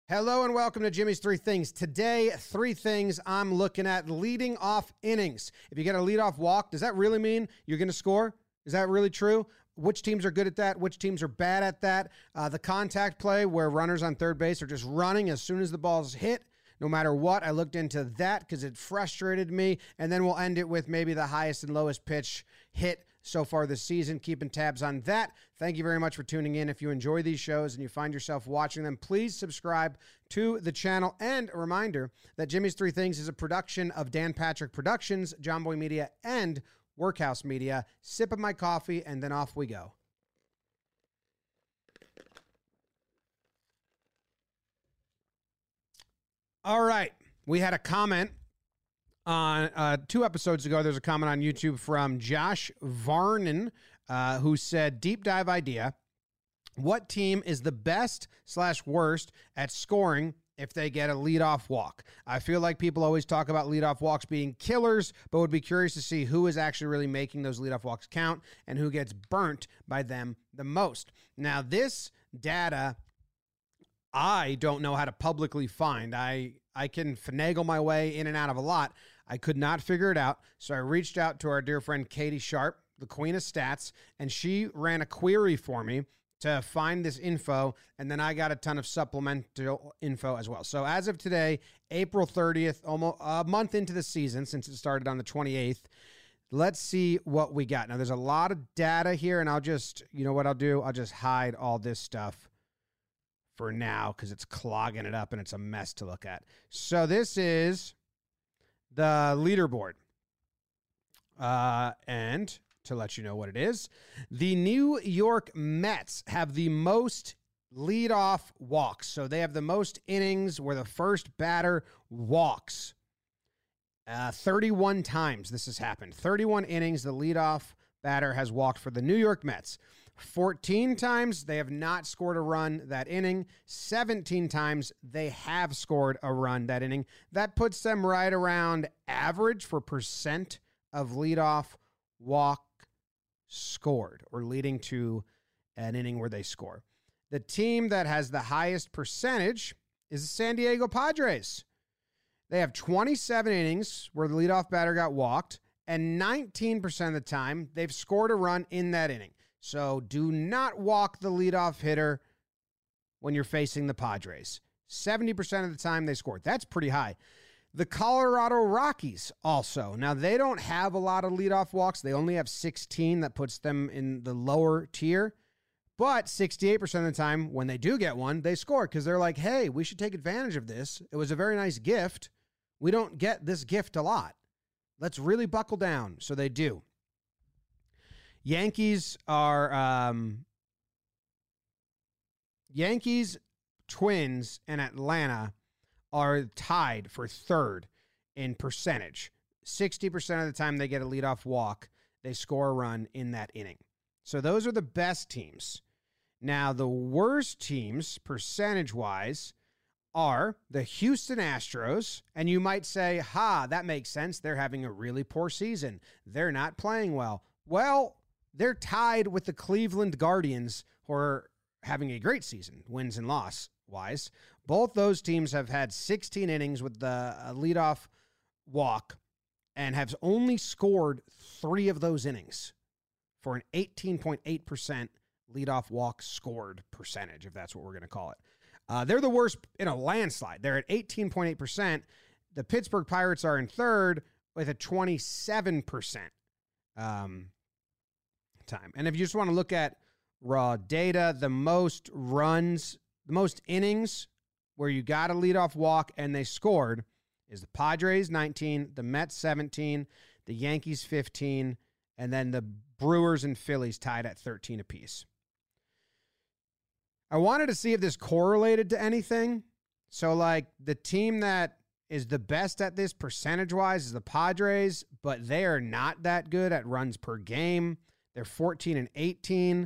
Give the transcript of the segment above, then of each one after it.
Hello and welcome to Jimmy's Three Things. Today, three things I'm looking at leading off innings. If you get a leadoff walk, does that really mean you're going to score? Is that really true? Which teams are good at that? Which teams are bad at that? The contact play where runners on third base are just running as soon as the ball's hit, no matter what. I looked into that because it frustrated me. And then we'll end it with maybe the highest and lowest pitch hit so far this season, keeping tabs on that. Thank you very much for tuning in. If you enjoy these shows and you find yourself watching them, please subscribe to the channel. And a reminder that Jimmy's Three Things is a production of Dan Patrick Productions, John Boy Media, and Workhouse Media. Sip of my coffee, and then off we go. All right. We had a comment on 2 episodes ago. There's a comment on YouTube from Josh Varnon who said, deep dive idea. What team is the best/worst at scoring if they get a leadoff walk? I feel like people always talk about leadoff walks being killers, but would be curious to see who is actually really making those leadoff walks count and who gets burnt by them the most. Now, this data I don't know how to publicly find. I can finagle my way in and out of a lot. I could not figure it out, so I reached out to our dear friend Katie Sharp, the queen of stats, and she ran a query for me to find this info, and then I got a ton of supplemental info as well. So as of today, April 30th, almost a month into the season since it started on the 28th, let's see what we got. Now, there's a lot of data here, and I'll just, you know what I'll do? I'll just hide all this stuff for now because it's clogging it up and it's a mess to look at. So this is the leaderboard. And to let you know what it is, the New York Mets have the most leadoff walks. So they have the most innings where the first batter walks. 31 times this has happened. 31 innings the leadoff batter has walked for the New York Mets. 14 times they have not scored a run that inning. 17 times they have scored a run that inning. That puts them right around average for percent of leadoff walk scored or leading to an inning where they score. The team that has the highest percentage is the San Diego Padres. They have 27 innings where the leadoff batter got walked, and 19% of the time they've scored a run in that inning. So do not walk the leadoff hitter when you're facing the Padres. 70% of the time they scored. That's pretty high. The Colorado Rockies also. Now, they don't have a lot of leadoff walks. They only have 16. That puts them in the lower tier. But 68% of the time, when they do get one, they score because they're like, hey, we should take advantage of this. It was a very nice gift. We don't get this gift a lot. Let's really buckle down. So they do. Yankees are Yankees, Twins, and Atlanta are tied for third in percentage. 60% of the time they get a leadoff walk, they score a run in that inning. So those are the best teams. Now, the worst teams, percentage-wise, are the Houston Astros. And you might say, that makes sense. They're having a really poor season. They're not playing well. Well, they're tied with the Cleveland Guardians, who are having a great season, wins and loss-wise. Both those teams have had 16 innings with the leadoff walk and have only scored 3 of those innings for an 18.8% leadoff walk scored percentage, if that's what we're going to call it. They're the worst in a landslide. They're at 18.8%. The Pittsburgh Pirates are in third with a 27% time. And if you just want to look at raw data, the most runs, the most innings where you got a leadoff walk and they scored is the Padres 19, the Mets 17, the Yankees 15, and then the Brewers and Phillies tied at 13 apiece. I wanted to see if this correlated to anything. So, like, the team that is the best at this percentage-wise is the Padres, but they are not that good at runs per game. They're 14 and 18.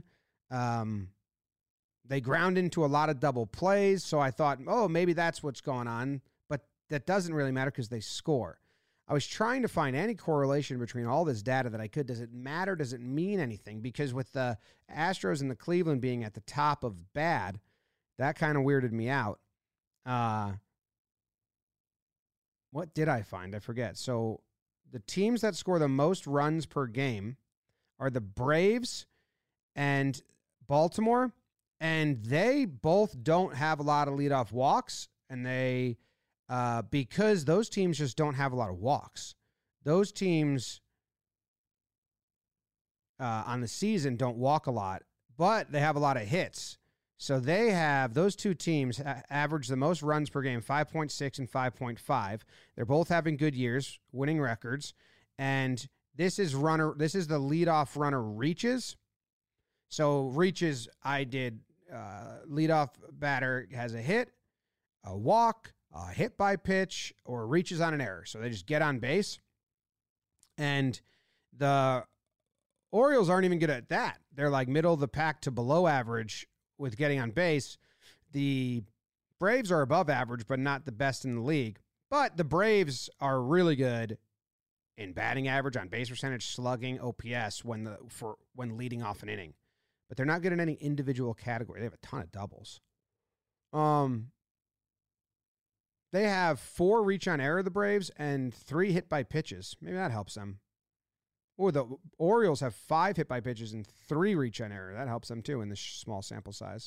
They ground into a lot of double plays, so I thought, maybe that's what's going on. But that doesn't really matter because they score. I was trying to find any correlation between all this data that I could. Does it matter? Does it mean anything? Because with the Astros and the Cleveland being at the top of bad, that kind of weirded me out. What did I find? I forget. So the teams that score the most runs per game are the Braves and Baltimore, and they both don't have a lot of leadoff walks, and they because those teams just don't have a lot of walks. Those teams on the season don't walk a lot, but they have a lot of hits. So they have, those two teams average the most runs per game, 5.6 and 5.5. They're both having good years, winning records. And this is the leadoff runner reaches. So reaches, I did leadoff batter has a hit, a walk, a hit by pitch, or reaches on an error. So they just get on base. And the Orioles aren't even good at that. They're like middle of the pack to below average with getting on base. The Braves are above average, but not the best in the league. But the Braves are really good in batting average, on base percentage, slugging, OPS when leading off an inning. But they're not good in any individual category. They have a ton of doubles. They have 4 reach on error, the Braves, and 3 hit by pitches. Maybe that helps them. Or the Orioles have 5 hit by pitches and 3 reach on error. That helps them too in this small sample size.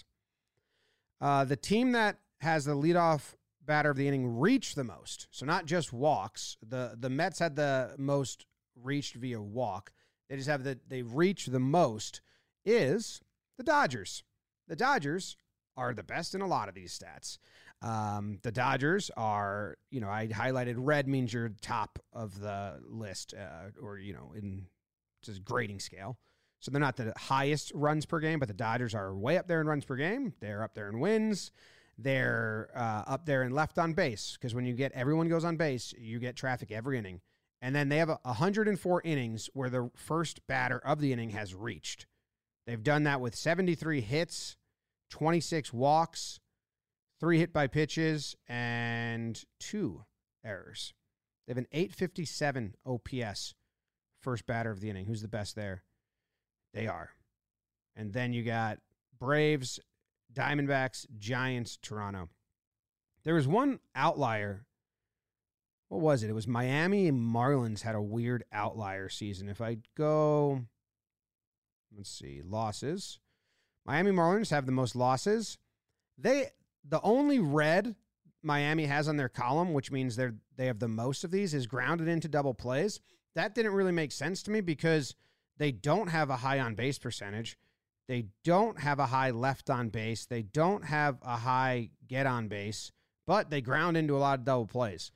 The team that has the leadoff batter of the inning reach the most, so not just walks. The Mets had the most reached via walk. They just have they reach the most is the Dodgers. The Dodgers are the best in a lot of these stats. The Dodgers are, I highlighted red means you're top of the list, or, in just grading scale. So they're not the highest runs per game, but the Dodgers are way up there in runs per game. They're up there in wins. They're up there in left on base, because when everyone goes on base, you get traffic every inning. And then they have 104 innings where the first batter of the inning has reached. They've done that with 73 hits, 26 walks, 3 hit by pitches, and 2 errors. They have an 857 OPS, first batter of the inning. Who's the best there? They are. And then you got Braves, Diamondbacks, Giants, Toronto. There was one outlier. What was it? It was Miami and Marlins had a weird outlier season. If I go, let's see, losses. Miami Marlins have the most losses. The only red Miami has on their column, which means they have the most of these, is grounded into double plays. That didn't really make sense to me because they don't have a high on base percentage. They don't have a high left on base. They don't have a high get on base, but they ground into a lot of double plays.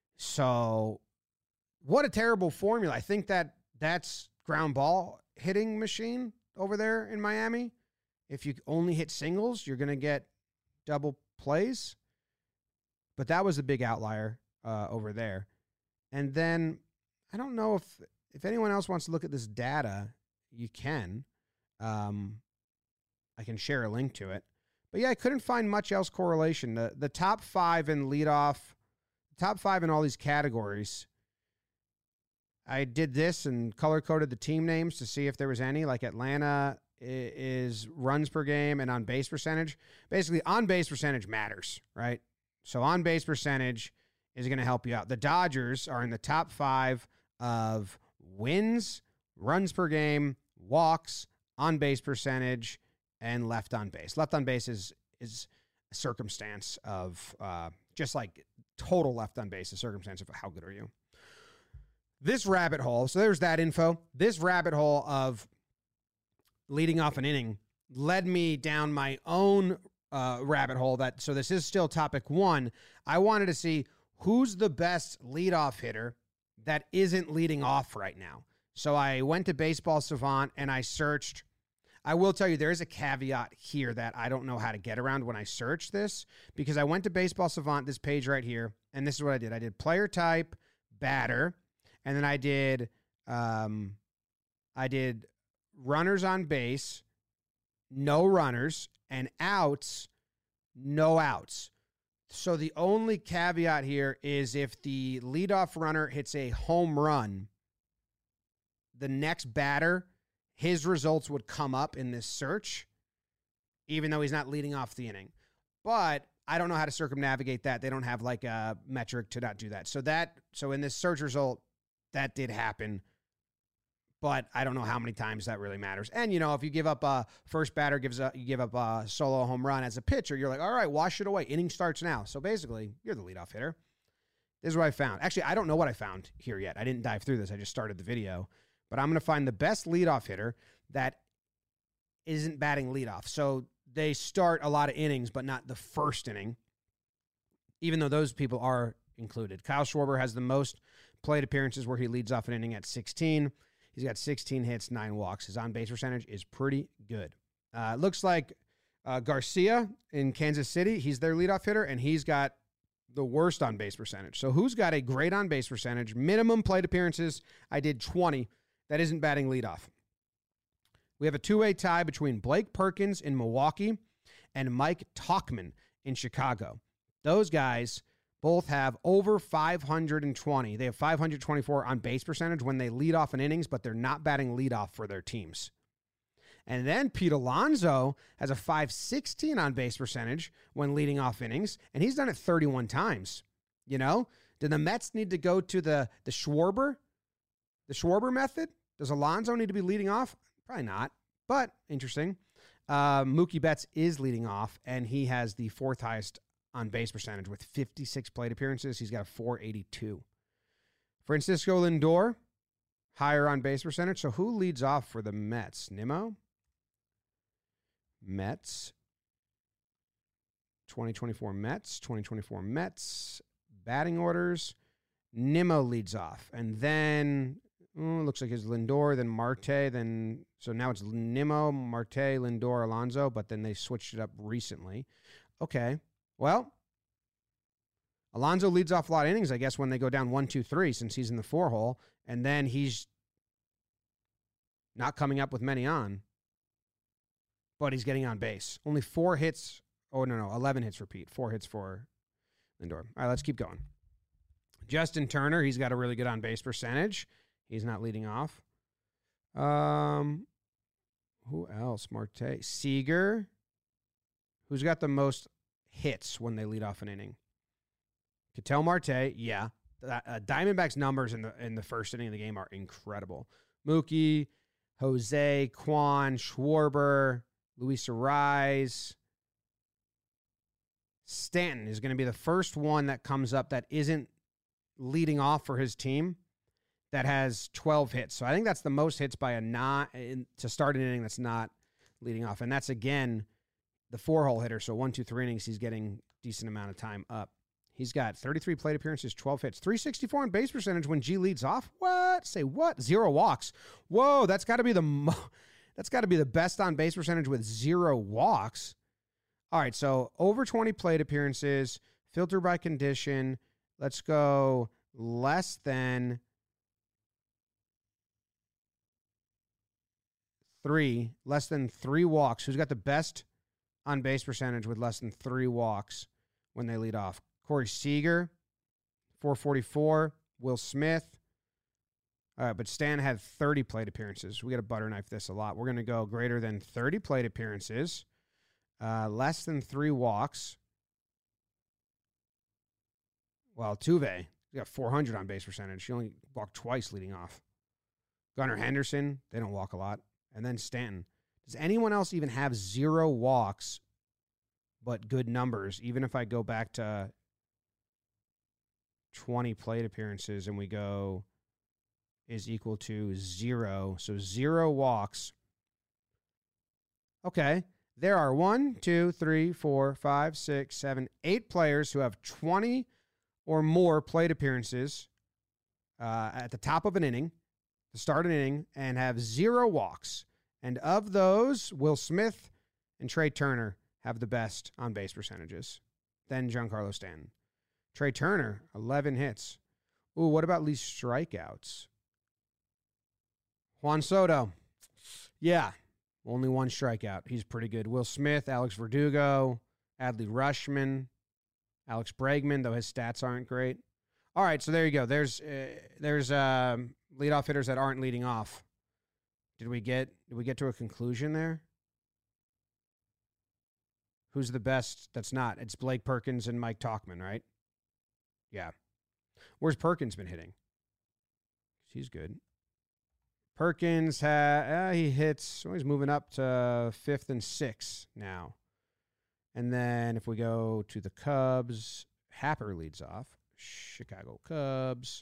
So what a terrible formula. I think that's ground ball hitting machine over there in Miami. If you only hit singles, you're going to get double plays. But that was a big outlier over there. And then I don't know if anyone else wants to look at this data, you can. I can share a link to it. But yeah, I couldn't find much else correlation. The top 5 in leadoff, top 5 in all these categories. I did this and color-coded the team names to see if there was any. Like Atlanta is runs per game and on-base percentage. Basically, on-base percentage matters, right? So on-base percentage is going to help you out. The Dodgers are in the top 5 of wins, runs per game, walks, on-base percentage, and left on base. Left on base is a circumstance of just like total left on base, a circumstance of how good are you. This rabbit hole, so there's that info. This rabbit hole of leading off an inning led me down my own rabbit hole. So this is still topic 1. I wanted to see who's the best leadoff hitter that isn't leading off right now. So I went to Baseball Savant and I searched. I will tell you, there is a caveat here that I don't know how to get around when I search this, because I went to Baseball Savant, this page right here, and this is what I did. I did player type, batter, and then I did runners on base, no runners, and outs, no outs. So the only caveat here is if the leadoff runner hits a home run, the next batter, his results would come up in this search, even though he's not leading off the inning. But I don't know how to circumnavigate that. They don't have like a metric to not do that. So in this search result, that did happen. But I don't know how many times that really matters. And, if you give up a first batter, you give up a solo home run as a pitcher, you're like, all right, wash it away. Inning starts now. So basically, you're the leadoff hitter. This is what I found. Actually, I don't know what I found here yet. I didn't dive through this. I just started the video. But I'm going to find the best leadoff hitter that isn't batting leadoff. So they start a lot of innings, but not the first inning, even though those people are included. Kyle Schwarber has the most plate appearances where he leads off an inning at 16. He's got 16 hits, 9 walks. His on-base percentage is pretty good. Looks like Garcia in Kansas City, he's their leadoff hitter, and he's got the worst on-base percentage. So who's got a great on-base percentage? Minimum plate appearances, I did 20. That isn't batting leadoff. We have a two-way tie between Blake Perkins in Milwaukee and Mike Tauchman in Chicago. Those guys both have over 520. They have 524 on base percentage when they lead off in innings, but they're not batting leadoff for their teams. And then Pete Alonso has a 516 on base percentage when leading off innings, and he's done it 31 times. Do the Mets need to go to the Schwarber method? Does Alonso need to be leading off? Probably not, but interesting. Mookie Betts is leading off, and he has the fourth highest on base percentage with 56 plate appearances. He's got a 482. Francisco Lindor, higher on base percentage. So who leads off for the Mets? Nimmo? Mets. 2024 Mets. Batting orders. Nimmo leads off. And then, looks like it's Lindor, then Marte, so now it's Nimmo, Marte, Lindor, Alonso, but then they switched it up recently. Okay. Well, Alonso leads off a lot of innings, I guess, when they go down 1-2-3 since he's in the 4-hole, and then he's not coming up with many on, but he's getting on base. Only 4 hits. Oh, no, 11 hits for Pete. 4 hits for Lindor. All right, let's keep going. Justin Turner, he's got a really good on-base percentage. He's not leading off. Who else? Marte. Seager, who's got the most hits when they lead off an inning? Ketel Marte, yeah. Diamondbacks numbers in the first inning of the game are incredible. Mookie, Jose, Kwan, Schwarber, Luis Arraez. Stanton is going to be the first one that comes up that isn't leading off for his team that has 12 hits. So I think that's the most hits by to start an inning that's not leading off. And that's, again, the 4-hole hitter. So 1-2-3 innings, he's getting decent amount of time up. He's got 33 plate appearances, 12 hits, 364 on base percentage when G leads off. What? Say what? 0 walks. Whoa, that's got to be the best on base percentage with 0 walks. All right, so over 20 plate appearances, filter by condition. Let's go less than 3 walks. Who's got the best on base percentage with less than 3 walks when they lead off? Corey Seager, 444. Will Smith. All right, but Stan had 30 plate appearances. We got to butter knife this a lot. We're going to go greater than 30 plate appearances, less than 3 walks. Well, Tuve, he got 400 on base percentage. He only walked twice leading off. Gunnar Henderson, they don't walk a lot. And then Stanton. Does anyone else even have 0 walks but good numbers? Even if I go back to 20 plate appearances and we go is equal to 0. So 0 walks. Okay. There are 1, 2, 3, 4, 5, 6, 7, 8 players who have 20 or more plate appearances at the top of an inning, to start an inning, and have 0 walks. And of those, Will Smith and Trey Turner have the best on-base percentages. Then Giancarlo Stanton. Trey Turner, 11 hits. Ooh, what about least strikeouts? Juan Soto. Yeah, only 1 strikeout. He's pretty good. Will Smith, Alex Verdugo, Adley Rutschman, Alex Bregman, though his stats aren't great. All right, so there you go. There's leadoff hitters that aren't leading off. Did we get to a conclusion there? Who's the best that's not? It's Blake Perkins and Mike Tauchman, right? Yeah. Where's Perkins been hitting? He's good. Perkins, he hits, he's moving up to 5th and 6th now. And then if we go to the Cubs, Happer leads off. Chicago Cubs.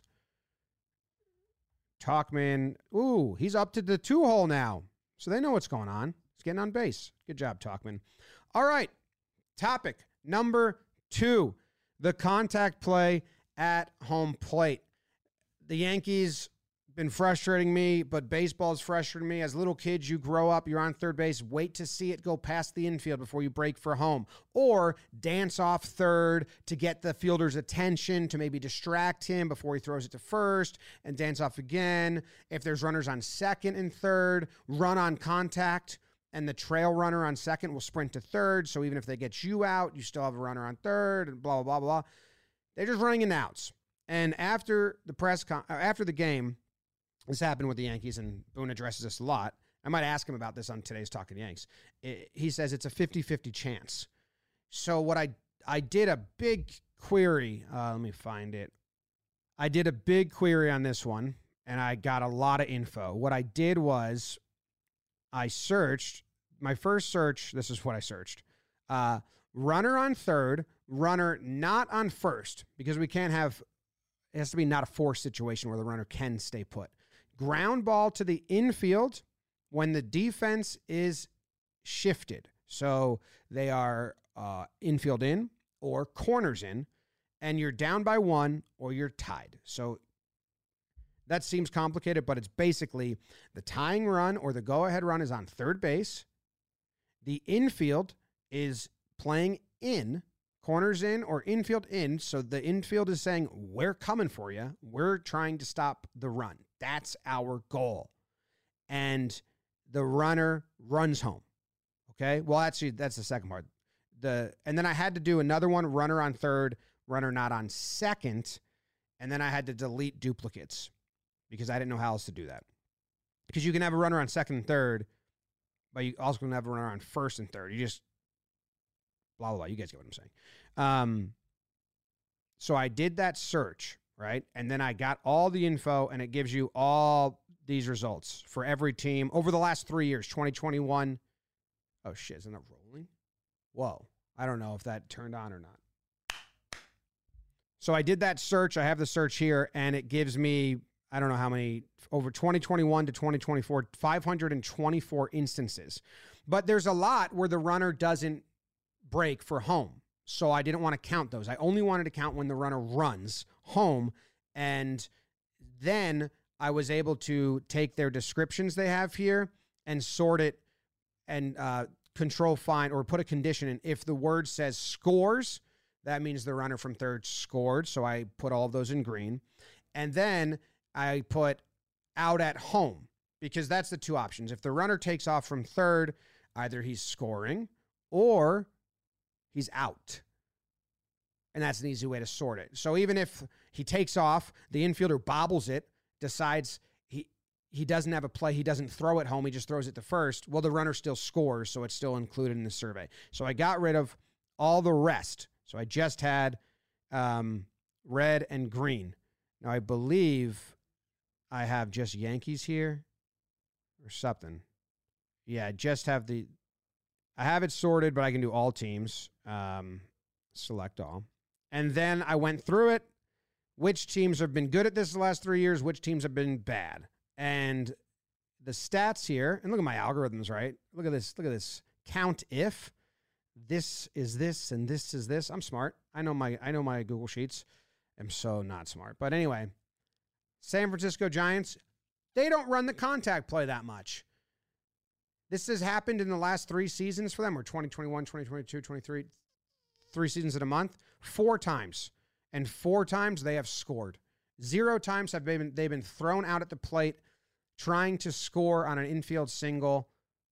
Tauchman, he's up to the 2-hole now. So they know what's going on. He's getting on base. Good job, Tauchman. All right, topic number 2, the contact play at home plate. The Yankees been frustrating me, but baseball's frustrating me. As little kids, you grow up, you're on third base, wait to see it go past the infield before you break for home, or dance off third to get the fielder's attention, to maybe distract him before he throws it to first, and dance off again. If there's runners on second and third, run on contact, and the trail runner on second will sprint to third, so even if they get you out, you still have a runner on third, and blah, blah, blah, blah. They're just running in outs. And after the game, this happened with the Yankees, and Boone addresses this a lot. I might ask him about this on today's Talking Yanks. He says it's a 50-50 chance. So what I did a big query. Let me find it. I did a big query on this one, and I got a lot of info. What I did was I searched. My first search, this is what I searched. Runner on third, runner not on first, because we can't have, it has to be not a forced situation where the runner can stay put. Ground ball to the infield when the defense is shifted. So they are infield in or corners in, and you're down by 1 or you're tied. So that seems complicated, but it's basically the tying run or the go-ahead run is on third base. The infield is playing in, corners in or infield in. So the infield is saying, we're coming for you. We're trying to stop the run. That's our goal. And the runner runs home. Okay? Well, actually, that's the second part. And then I had to do another one, runner on third, runner not on second. And then I had to delete duplicates because I didn't know how else to do that. Because you can have a runner on second and third, but you also can have a runner on first and third. You just blah, blah, blah. You guys get what I'm saying. So I did that search, right? And then I got all the info, and it gives you all these results for every team over the last 3 years, 2021. Oh, shit. Isn't that rolling? Whoa. I don't know if that turned on or not. So I did that search. I have the search here, and it gives me, I don't know how many, over 2021 to 2024, 524 instances. But there's a lot where the runner doesn't break for home. So I didn't want to count those. I only wanted to count when the runner runs home. And then I was able to take their descriptions they have here and sort it and control find or put a condition in. If the word says scores, that means the runner from third scored. So I put all of those in green. And then I put out at home because that's the two options. If the runner takes off from third, either he's scoring or he's out. And that's an easy way to sort it. So even if he takes off, the infielder bobbles it, decides he doesn't have a play, he doesn't throw it home, he just throws it to first, well, the runner still scores, so it's still included in the survey. So I got rid of all the rest. So I just had red and green. Now, I believe I have just Yankees here or something. Yeah, I just have I have it sorted, but I can do all teams. Select all. And then I went through it. Which teams have been good at this the last 3 years? Which teams have been bad? And the stats here, and look at my algorithms, right? Look at this. Look at this. Count if this is this and this is this. I'm smart. I know my Google Sheets. I'm so not smart. But anyway, San Francisco Giants, they don't run the contact play that much. This has happened in the last 3 seasons for them, or 2021, 2022, 23, 3 seasons in a month, 4 times. And 4 times they have scored. 0 times they've been thrown out at the plate trying to score on an infield single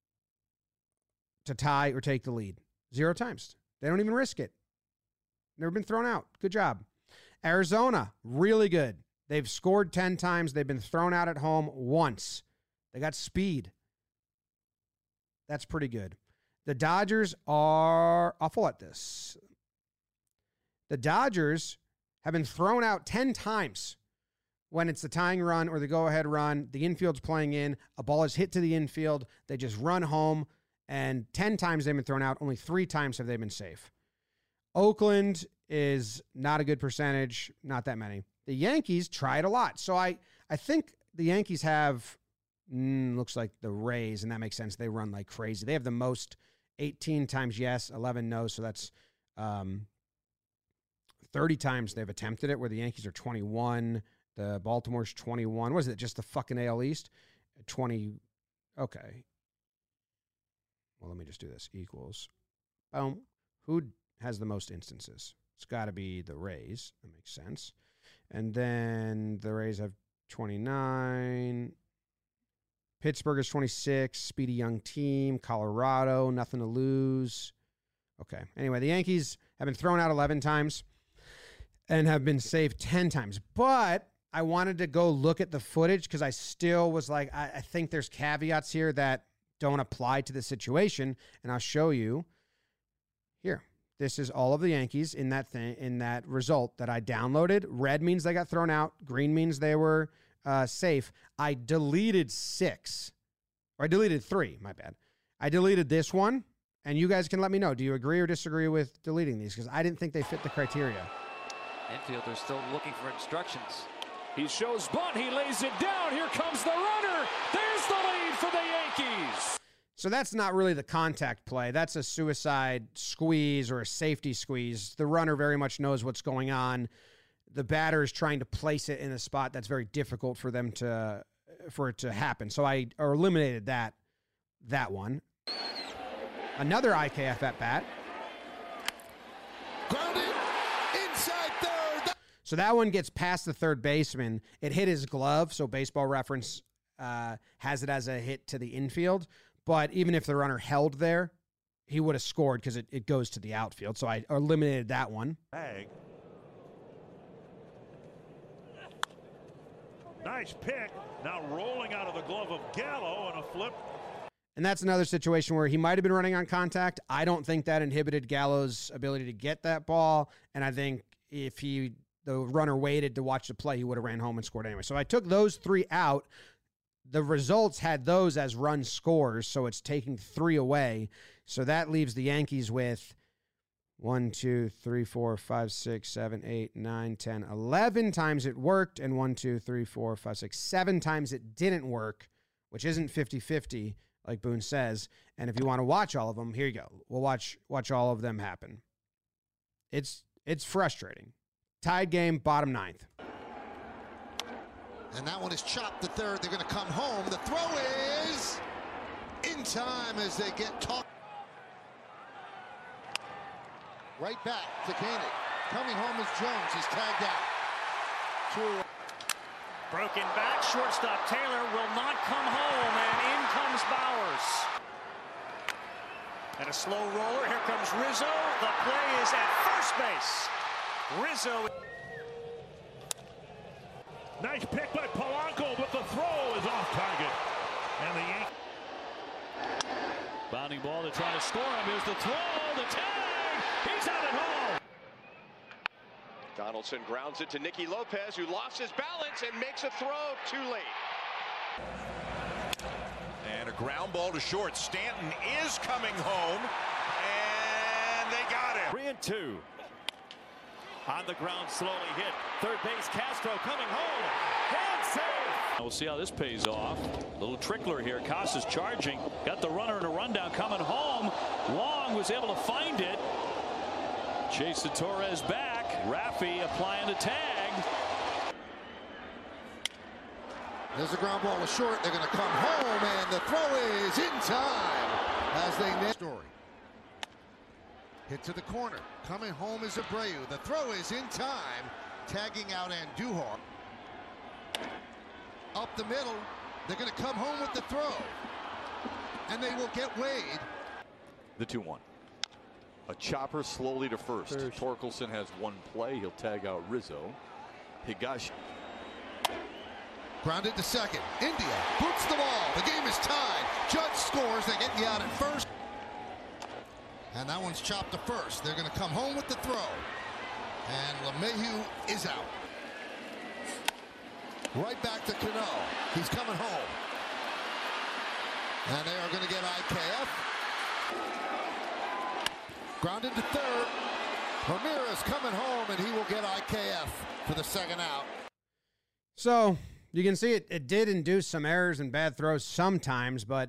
to tie or take the lead. 0 times. They don't even risk it. Never been thrown out. Good job. Arizona, really good. They've scored 10 times. They've been thrown out at home once. They got speed. That's pretty good. The Dodgers are awful at this. The Dodgers have been thrown out 10 times when it's the tying run or the go-ahead run. The infield's playing in. A ball is hit to the infield. They just run home. And 10 times they've been thrown out. Only 3 times have they been safe. Oakland is not a good percentage. Not that many. The Yankees try it a lot. So I think the Yankees have, looks like the Rays, and that makes sense. They run like crazy. They have the most 18 times yes, 11 no. So that's 30 times they've attempted it, where the Yankees are 21. The Baltimore's 21. What is it? Just the fucking AL East? 20. Okay. Well, let me just do this. Equals. Boom. Who has the most instances? It's got to be the Rays. That makes sense. And then the Rays have 29. Pittsburgh is 26. Speedy young team. Colorado, nothing to lose. Okay. Anyway, the Yankees have been thrown out 11 times and have been saved 10 times. But I wanted to go look at the footage because I still was like, I think there's caveats here that don't apply to the situation. And I'll show you here. This is all of the Yankees in that result that I downloaded. Red means they got thrown out. Green means they were safe. I deleted 6. Or I deleted 3, my bad. I deleted this one, and you guys can let me know. Do you agree or disagree with deleting these? Because I didn't think they fit the criteria. Infielder's still looking for instructions. He shows bunt. He lays it down. Here comes the runner. There's the lead for the Yankees. So that's not really the contact play. That's a suicide squeeze or a safety squeeze. The runner very much knows what's going on. The batter is trying to place it in a spot that's very difficult for it to happen. So I eliminated that one. Another IKF at bat. Grounded inside third. So that one gets past the third baseman. It hit his glove, so Baseball Reference has it as a hit to the infield. But even if the runner held there, he would have scored because it goes to the outfield. So I eliminated that one. Bag. Nice pick. Now rolling out of the glove of Gallo on a flip. And that's another situation where he might have been running on contact. I don't think that inhibited Gallo's ability to get that ball. And I think if the runner waited to watch the play, he would have ran home and scored anyway. So I took those 3 out. The results had those as run scores, so it's taking 3 away. So that leaves the Yankees with 1, 2, 3, 4, 5, 6, 7, 8, 9, 10, 11 times it worked, and 1, 2, 3, 4, 5, 6, 7 times it didn't work, which isn't 50-50, like Boone says. And if you want to watch all of them, here you go. We'll watch all of them happen. It's frustrating. Tied game, bottom 9th. And that one is chopped to third. They're going to come home. The throw is in time as they get tossed. Right back to Koenig. Coming home is Jones. He's tagged out. Broken back. Shortstop Taylor will not come home. And in comes Bowers. And a slow roller. Here comes Rizzo. The play is at first base. Rizzo. Nice pick by Polanco, but the throw is off target. And the Yankees. Bounding ball to try to score him. Here's the throw. The tag. He's out at home. Donaldson grounds it to Nicky Lopez, who lost his balance and makes a throw too late. And a ground ball to short. Stanton is coming home, and they got him. 3-2. On the ground, slowly hit. Third base, Castro coming home. Hand save. We'll see how this pays off. Little trickler here. Casas charging. Got the runner in a rundown coming home. Long was able to find it. Chase Torres back. Raffy applying the tag. There's a ground ball to short. They're going to come home, and the throw is in time as they net story. Hit to the corner. Coming home is Abreu. The throw is in time. Tagging out Andujar. Up the middle. They're going to come home with the throw. And they will get Wade. The 2-1. A chopper slowly to first. Torkelson has one play. He'll tag out Rizzo. Higashi. Grounded to second. India boots the ball. The game is tied. Judge scores. They get you out at first. And that one's chopped to first. They're going to come home with the throw. And LeMahieu is out. Right back to Cano. He's coming home. And they are going to get IKF. Grounded to third. Ramirez coming home, and he will get IKF for the second out. So you can see it did induce some errors and bad throws sometimes, but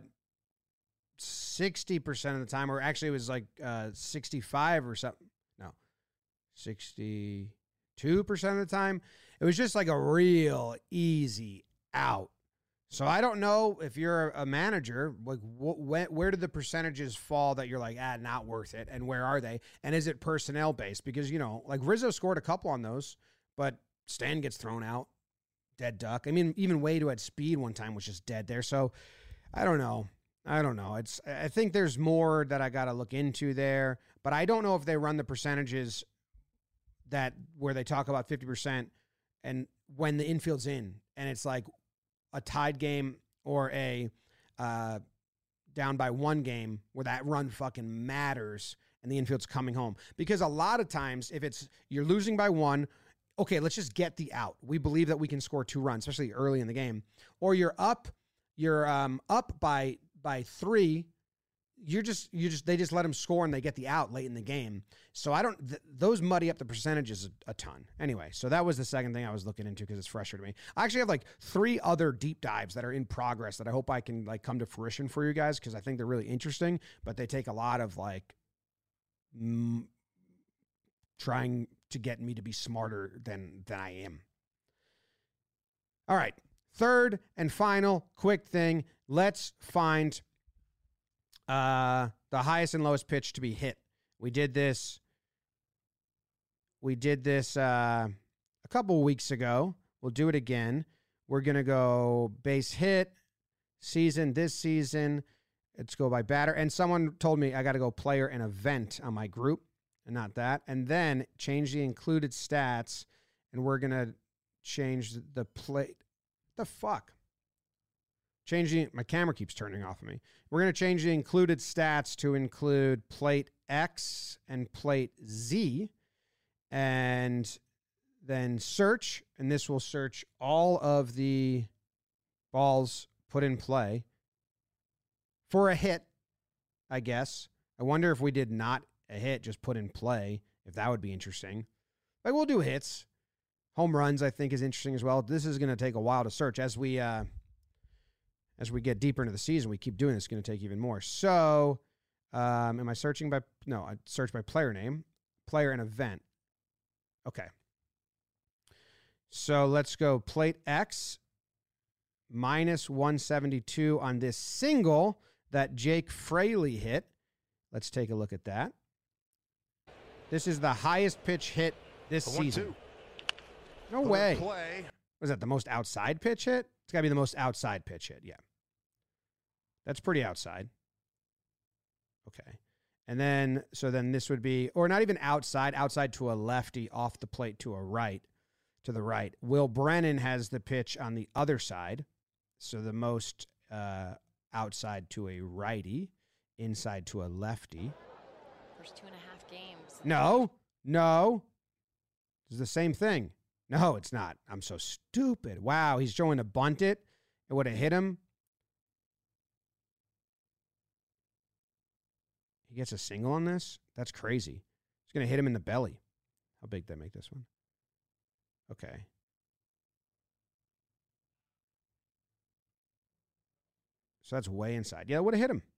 60% of the time, or actually it was like 65 or something. No, 62% of the time, it was just like a real easy out. So I don't know if you're a manager, like where did the percentages fall that you're like, not worth it, and where are they? And is it personnel based? Because, you know, like Rizzo scored a couple on those, but Stan gets thrown out, dead duck. I mean, even Wade, who had speed one time, was just dead there. So I don't know. I think there's more that I got to look into there, but I don't know if they run the percentages that where they talk about 50% and when the infield's in, and it's like a tied game or a down by one game where that run fucking matters and the infield's coming home. Because a lot of times, if it's you're losing by one, okay, let's just get the out. We believe that we can score 2 runs, especially early in the game. Or you're up by 3. They just let them score and they get the out late in the game. So those muddy up the percentages a ton. Anyway, so that was the second thing I was looking into because it's fresher to me. I actually have like 3 other deep dives that are in progress that I hope I can like come to fruition for you guys because I think they're really interesting, but they take a lot of like trying to get me to be smarter than I am. All right, third and final quick thing. Let's find the highest and lowest pitch to be hit. We did this a couple weeks ago. We'll do it again. We're going to go base hit season, this season. Let's go by batter. And someone told me I got to go player and event on my group and not that. And then change the included stats. And we're going to change the plate. The fuck? My camera keeps turning off of me. We're going to change the included stats to include plate X and plate Z, and then search, and this will search all of the balls put in play for a hit, I guess. I wonder if we did not a hit, just put in play, if that would be interesting. Like, we'll do hits. Home runs, I think, is interesting as well. This is going to take a while to search. As we get deeper into the season, we keep doing this. It's going to take even more. So, am I searching by... No, I search by player name, player and event. Okay. So, let's go plate X, minus 172 on this single that Jake Fraley hit. Let's take a look at that. This is the highest pitch hit this season. No way. Was that the most outside pitch hit? It's got to be the most outside pitch hit, yeah. That's pretty outside. Okay. And then, so then this would be, or not even outside to a lefty, off the plate to the right. Will Brennan has the pitch on the other side. So the most outside to a righty, inside to a lefty. First 2.5 games. No. It's the same thing. No, it's not. I'm so stupid. Wow, he's trying to bunt it. It would have hit him. He gets a single on this? That's crazy. It's going to hit him in the belly. How big did I make this one? Okay. So that's way inside. Yeah, it would have hit him.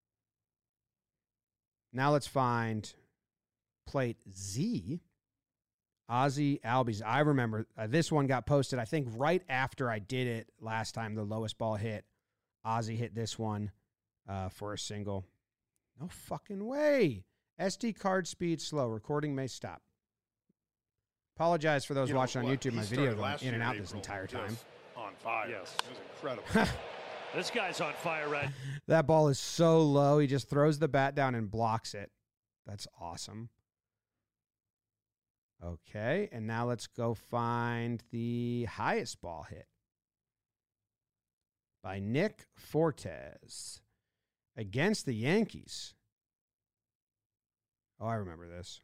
Now let's find plate Z. Ozzie Albies. I remember this one got posted, I think, right after I did it last time, the lowest ball hit. Ozzie hit this one for a single. No fucking way. SD card speed slow. Recording may stop. Apologize for those watching on YouTube. My video going in and out this entire time. On fire. Yes. It was incredible. This guy's on fire, right? That ball is so low. He just throws the bat down and blocks it. That's awesome. Okay, and now let's go find the highest ball hit by Nick Fortes against the Yankees. Oh, I remember this.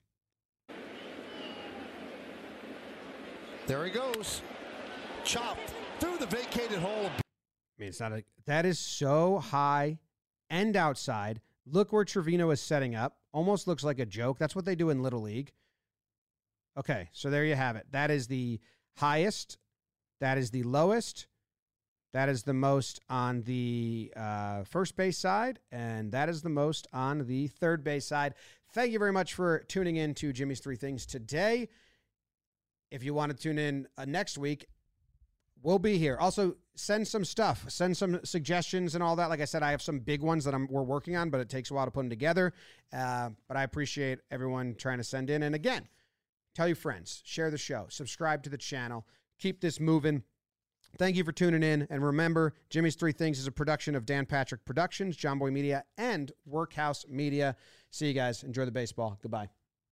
There he goes. Chopped through the vacated hole. I mean, it's not that is so high and outside. Look where Trevino is setting up. Almost looks like a joke. That's what they do in Little League. Okay, so there you have it. That is the highest. That is the lowest. That is the most on the first base side, and that is the most on the third base side. Thank you very much for tuning in to Jimmy's Three Things today. If you want to tune in next week, we'll be here. Also, send some stuff. Send some suggestions and all that. Like I said, I have some big ones that we're working on, but it takes a while to put them together. But I appreciate everyone trying to send in. And again, tell your friends. Share the show. Subscribe to the channel. Keep this moving. Thank you for tuning in. And remember, Jimmy's Three Things is a production of Dan Patrick Productions, John Boy Media, and Workhouse Media. See you guys. Enjoy the baseball. Goodbye.